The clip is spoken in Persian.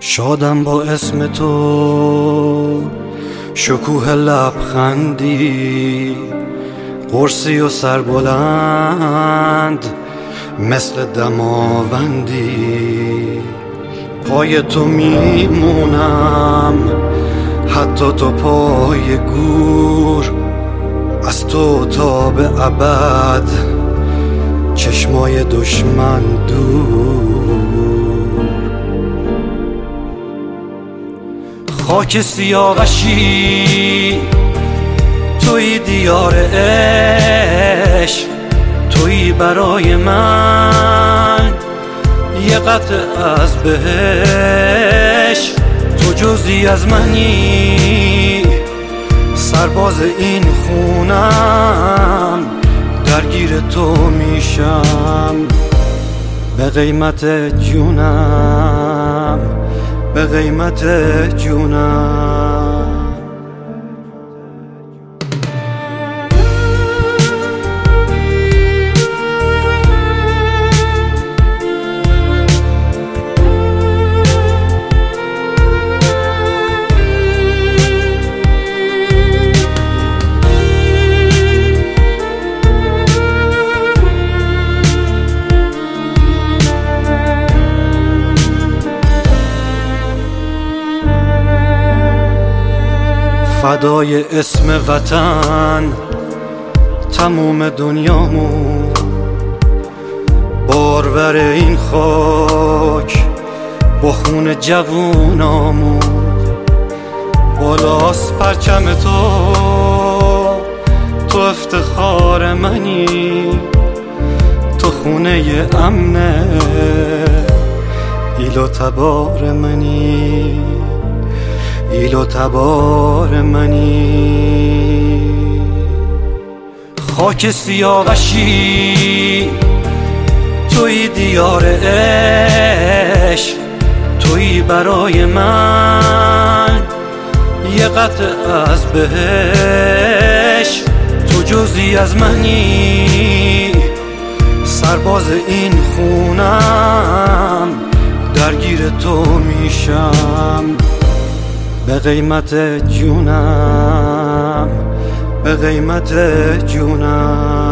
شادم با اسم تو، شکوه لبخندی، قرصی و سربلند مثل دماوندی. پای تو میمونم حتی تو پای گور، از تو تا به ابد چشمای دشمن دور. خاک سیاوشی توی دیار عشق، توی برای من یه قطعه از بهش. تو جزئی از منی، سرباز این خونم، درگیر تو میشم به قیمت جونم، به قیمت جونم. فدای اسم وطن تموم دنیامون، بارور این خاک با خون جوونامون. بالاست پرچم تو افتخار منی، تو خونه امنه ایل و تبار منی، ایل و تبار منی. خاک سیاوشی توی دیار عشق، توی برای من یه قطعه از بهش. تو جزئی از منی، سرباز این خونم، درگیر تو میشم به قیمت جونم، به قیمت جونم.